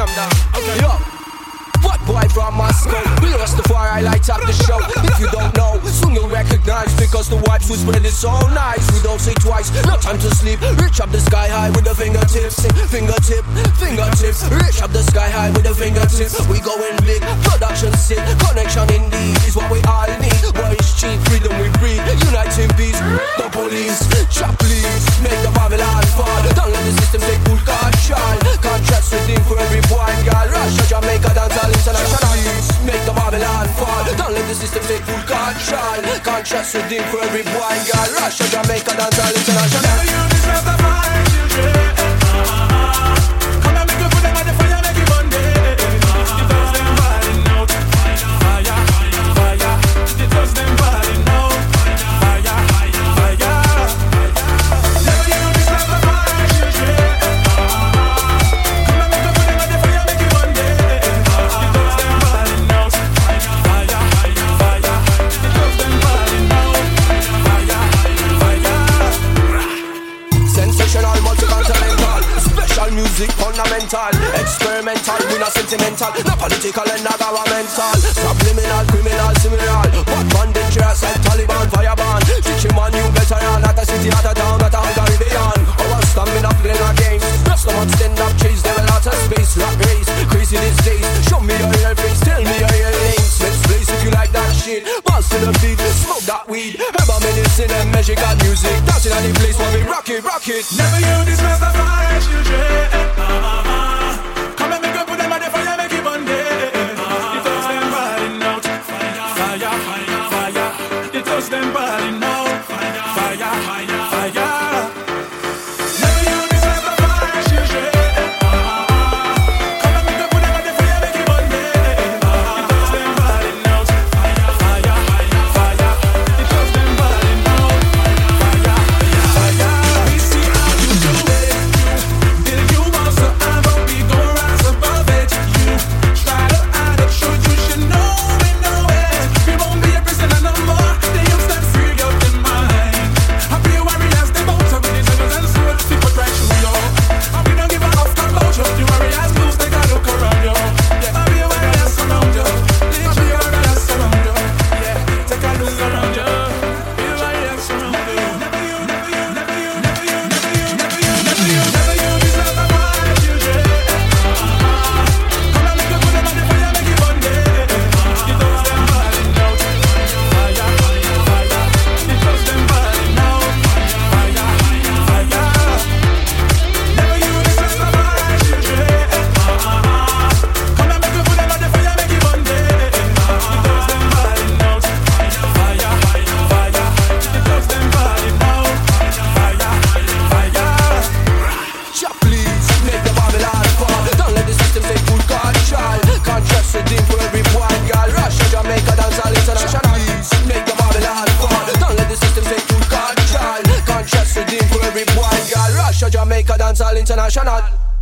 I'm down. Okay. Yo. What boy from Moscow? We lost the fire, I light up the show. If you don't know, soon you'll recognize, because the vibes we spread is so nice. We don't say twice, no time to sleep. Reach up the sky high with the fingertips. Sing fingertip, fingertips. Reach up the sky high with the fingertips. We going big, production sick. Connection indeed is what we all need. Boy is cheap, freedom we breathe. Unite in peace, the police. Chop please, make the Babylon fall. Don't let the system take full control. Contracts with him for every boy and girl. Russia, Jamaica, dancehall international. Make the Babylon fall. Don't let the system take full control. Contracts with him for every boy and girl. Russia, Jamaica, dancehall international. Never you deserve the fire, children. Come and make it for them at the fire, make it one day. It does them balling out. Fire, fire. It does them balling out. Fire, fire. Never you deserve the fire, children. Come and make it for them at the fire, make it one day. It does them balling out. Fire, fire. It does them balling out. Fire, fire. Sensational, multi-continental. Special music, fundamental. Experimental, we not sentimental. Not political and not governmental. Subliminal, criminal, similar. But man dangerous like Taliban, fireban. Teach him a new veteran. At a city, at a town, at a Caribbean. Our stamina playing our games. Just no one stand up, chase them a lot of space. Rat race, crazy these days. Show me your real face, tell me your real names. Let's place if you like that shit. Bounce to the beat, smoke that weed. Herbal medicine and magical music. Dancing at the place where we rock it, rock it. Never you deserve the fire, children. Come and make up with them at the fire, make it one day. It does them balling out. Fire, fire. It does them balling out. Fire, fire. Never you deserve the fire, children. Come and make up with them at the fire, make it one day. It does them balling out. Fire, fire. It does them balling out. Fire. We see how you do it. Did you want so I won't be gon' rise above it. You try to hide it, sure you should know it. We won't be a prisoner no more. They use that free up their mind. Happy warriors, they both are with each other and swords. People right through you. And we don't give a off about you. The warriors moves, they gotta look around you. Yeah, happy warriors surround you. Happy warriors surround you. Yeah, take a look around you. Happy warriors surround you. Never you deserve the fire, children. Come and make up with them at the fire, make it one day. It does them balling out. Fire, fire. It does them balling out. Fire, fire. Never you deserve the fire, children. Come and make up with them at the fire, make it one day. It does them balling out. Fire, fire. It does them balling out. Fire, fire. Chop please, make the Babylon fall. Don't let the system take full control. Contracts with him for every boy and girl. Russia, Jamaica, dancehall international. Please, make the Babylon fall. Don't let the system take full control. Contracts with him for every boy and girl. Russia, Jamaica, dancehall international.